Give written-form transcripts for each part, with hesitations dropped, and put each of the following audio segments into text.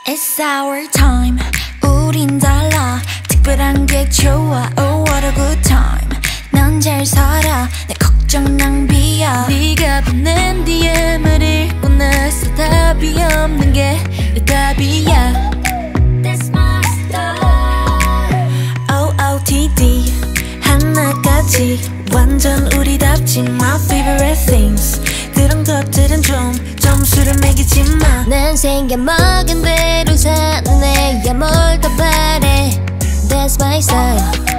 It's our time. 우린 달라. 특별한 게 좋아. Oh what a good time. 넌 잘 살아. 내 걱정 낭비야. 네가 보낸 DM을 읽고 나서 답이 없는 게 내 답이야. That's my style. OOTD 하나까지 완전 우리답지. My favorite things. 그런 것들은 좀 점수를 매기지 마. 난 생겨먹은 대로 사는 애야. 뭘 더 바래. That's my style.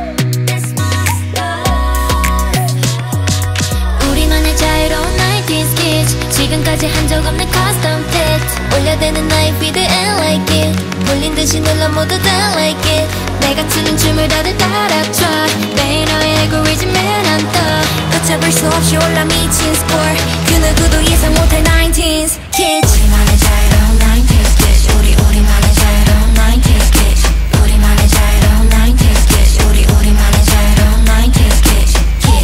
우리만의 자유로운 90s kids. 지금까지 한 적 없는 custom fit. 올려대는 나의 feed and like it. 몰린 듯이 눌러 모두 다 like it. 내가 추는 춤을 다들 따라춰. 매일 너의 알고리즘에 난 떠. 걷잡을 수 없이 올라 미친 score. 그 누구도 예상 못할 19s kids. 우리만의 자유로운 90s kids. 우리만의 자유로운 90s kids. 우리만의 자유로운 90s kids. 우리만의 자유로운 90s kids.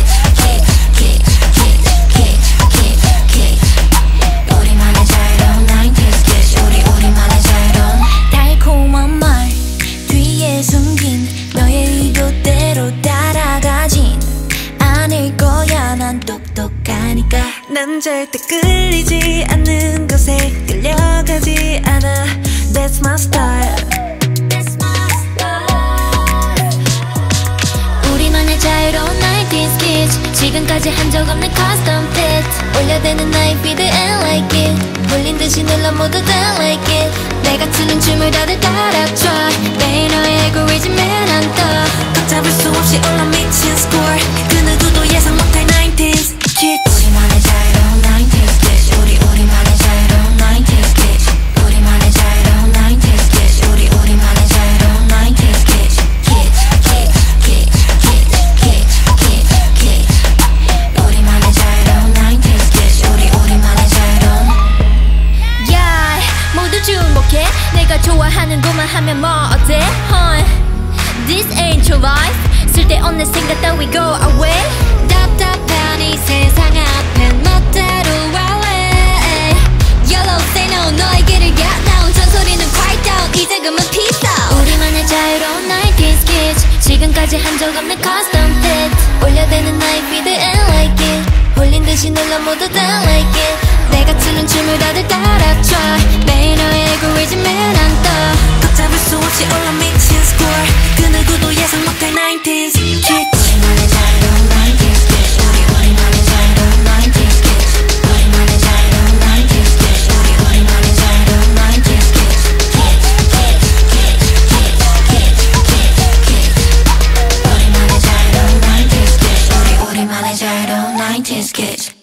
우리만의 자유로운 90s kids. 우리만의 자유로운 달콤한 말 뒤에 숨긴 너의 의도대로 따라가진 않을 거야. 난 똑똑하니까. 난 절대 끌리지 않는 것에 끌려가지 않아. That's my style. 우리만의 자유로운 90s kids. 지금까지 한 적 없는 custom fit. 올려대는 나의 feed and like it. 몰린 듯이 눌러 모두 다 like it. 내가 추는 춤을 다들 따라춰. 매일 너의 알고리즘에 난 떠. 걷잡을 수 없이 올라 미친 score. 그 누구도 예상 못할 90s kids. 우리만의 자유로운 90s kids. 우리만의 자유로운 90s kids. 우리만의 자유로운 90s kids. 우리만의 자유로운 90s kids. 우리만의 자유로운 90s kids. 우리만의 자유로운. Yeah, 모두 주목해. 내가 좋아하는 것만 하면 뭐 어때? This ain't your life. 쓸데없는 생각 따위 go away. 답답한 이 세상 앞엔 멋대로 wallet. Yellow say no. 너의 길을 get down. 전소리는 quiet down. 이제 그만 peace out. 우리만의 자유로운 90s kids. 지금까지 한 적 없는 custom fit. 올려대는 나의 feed and like it. 홀린 듯이 눌러 모두 다 like it. 내가 추는 춤을 다들 따라춰. 매일 너의 알고리즘에 난 떠. 걷잡을 수 없이 올라 미친 score. 그 누구도 예상 못할 90s kids. 우리만의 자유로운 90s kids. 우리만의 자유로운 90s kids. 우리만의 자유로운 90s kids. 우리만의 자유로운 90s kids. 우리만의 자유로운 90s kids. 우리만의 자유로운 90s kids.